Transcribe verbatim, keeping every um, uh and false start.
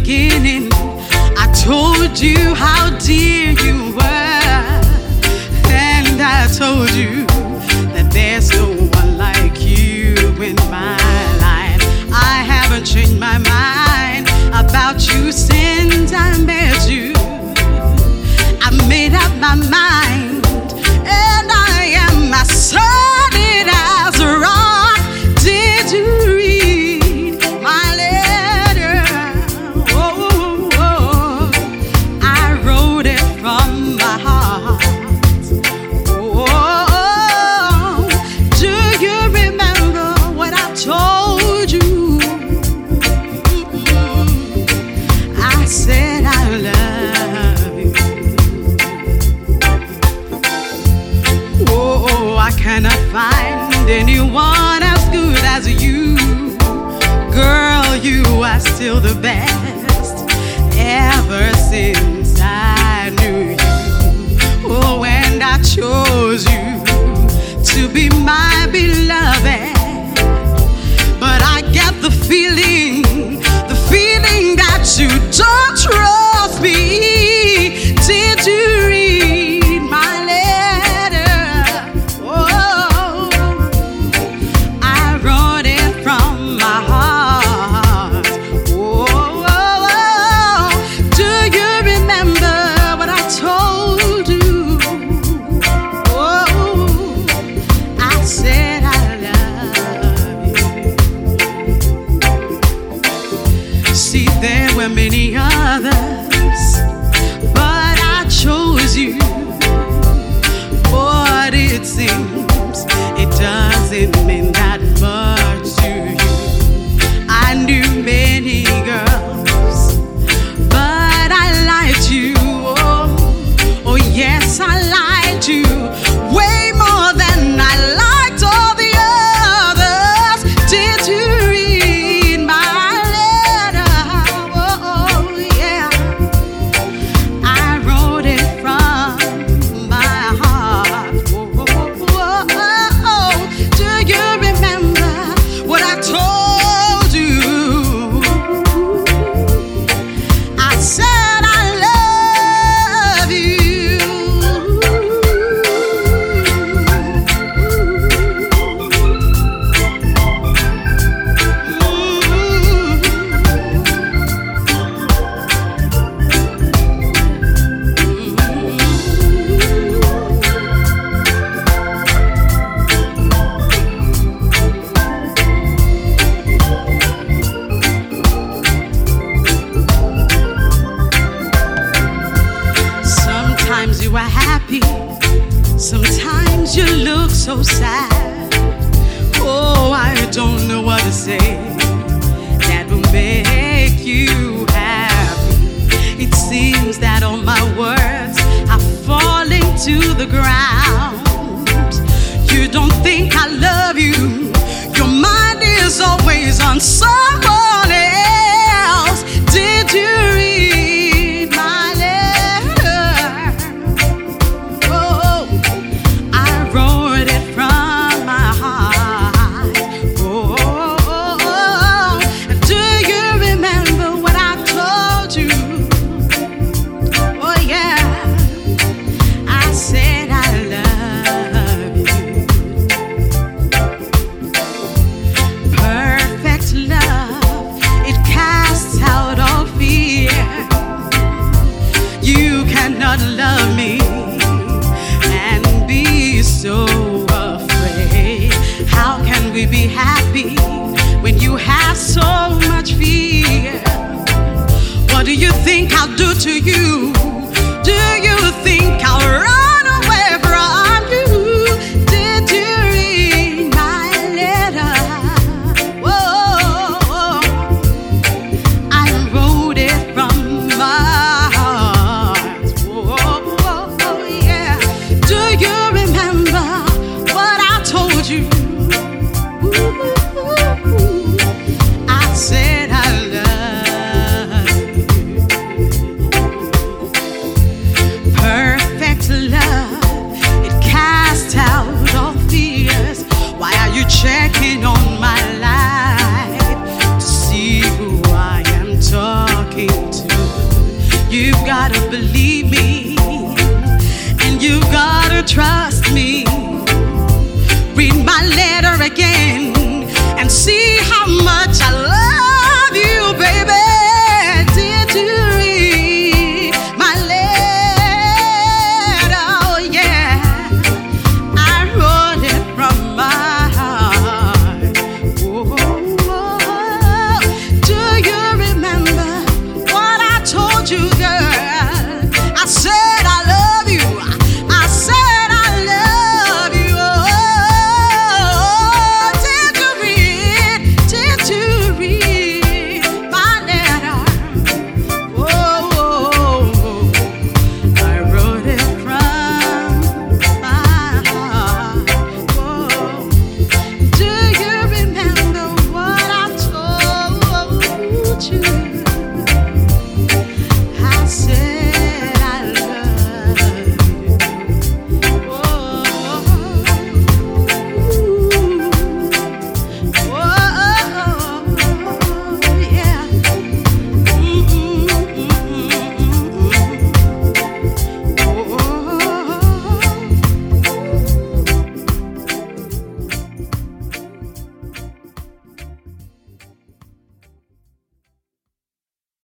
beginning, I told you how dear you were, and I told you that there's no one like you in my life. I haven't changed my mind about you since I met you. I made up my mind, and I am as solid as a rock. Did you read my letter? Oh, oh, oh. I wrote it from my heart. Oh, oh, oh. Do you remember what I told you? Mm-mm. I said I love you. Oh, I cannot find anyone as good as you. Girl, you are still the best ever since I knew you. Oh, and I chose you to be my beloved. But I get the feeling, the feeling that you don't trust me. Did you read my letter? Oh, I wrote it from my heart. Oh, oh, oh. Do you remember what I told you? Oh, I said I love you. See, there were many others, but I chose you. But it seems it doesn't mean that much to you. I knew many girls, but I lied to you. Oh, oh yes, I lied to you way more than I liked all the others. Did you read my letter? Oh, oh yeah, I wrote it from my heart. Oh, oh, oh, oh, oh. Do you remember what I told you? I said I love you. Sometimes you are happy, sometimes you look so sad. Oh, I don't know what to say that will make you happy. It seems that all my words are falling to the ground. You don't think I love you, your mind is always on someone else. Did you read my letter? Oh, I wrote it from my heart. Oh, oh, oh. Do you remember what I told you? Oh yeah, I said I love you. Perfect love, it casts out all fear. You cannot love me and be so afraid. How can we be happy when you have so much fear? What do you think I'll do to you? Do you think I'll run away from you? Did you read my letter? Whoa, I wrote it from my heart. Whoa, yeah. Do you remember what I told you? I said I love you. gotta believe me, and you gotta trust me. Read my letter again and see how much I love